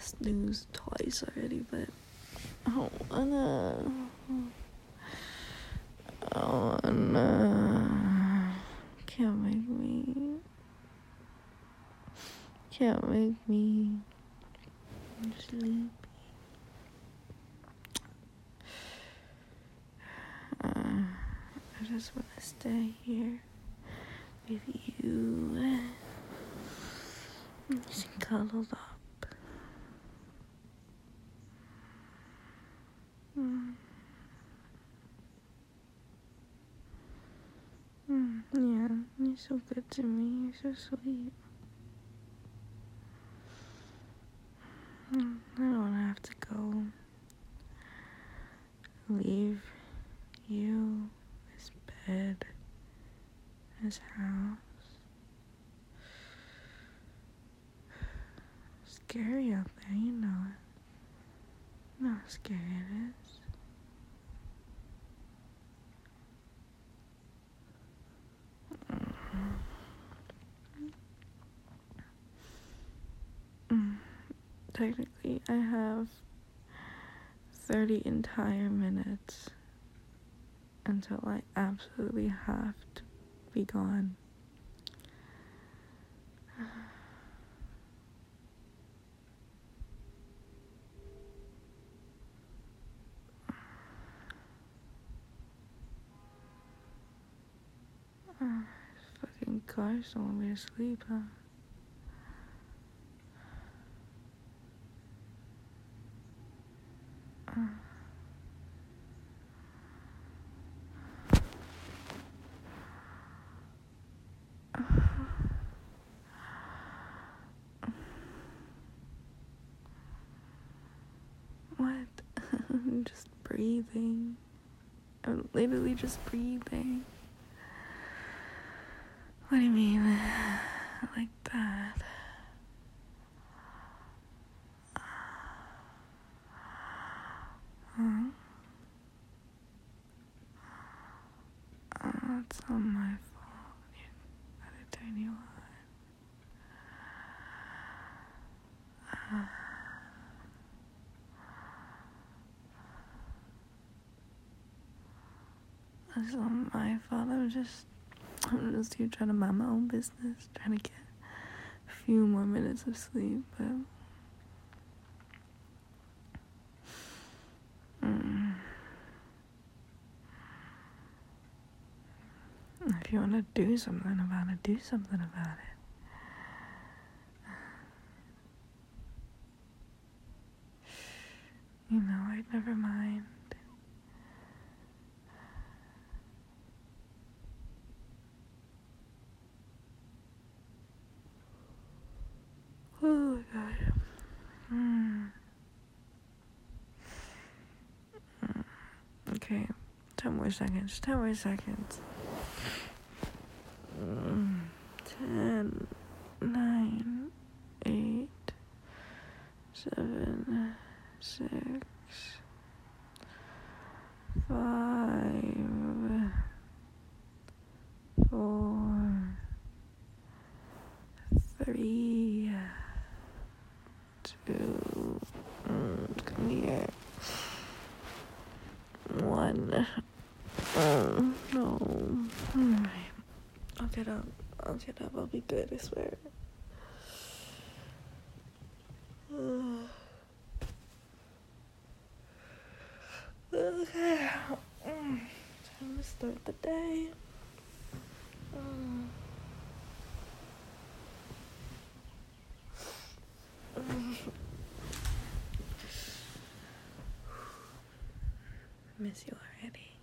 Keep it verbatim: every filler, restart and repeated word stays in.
snooze twice already, but I don't wanna. I don't wanna. Can't make me. Can't make me sleepy. Uh, I just wanna stay here with you. She's cuddled up. Mm. Mm, yeah, you're so good to me. You're so sweet. Mm, I don't have to go. Leave you, this bed, this house. Scary out there, you know it. You know how scary it is. Mm. Technically, I have thirty entire minutes until I absolutely have to be gone. Uh, fucking cars don't want me to sleep, huh? Uh. What? I'm just breathing. I'm literally just breathing. What do you mean? Like that? Huh? Oh, it's not my fault. You gotta turn you on. Uh, it's not my fault. I'm just, I'm just here trying to mind my own business, trying to get a few more minutes of sleep, but. Mm. If you want to do something about it, do something about it. You know, I'd never mind. Oh my god. Mm. Mm. Okay, ten more seconds. Ten more seconds. Mm. Ten, nine, eight, seven, six, five, four, three, two, mm, come here, one. Oh, no. Alright. I'll get up. I'll get up. I'll be good, I swear. Okay. Mm. Time to start the day. Mm. Mm. Miss you already.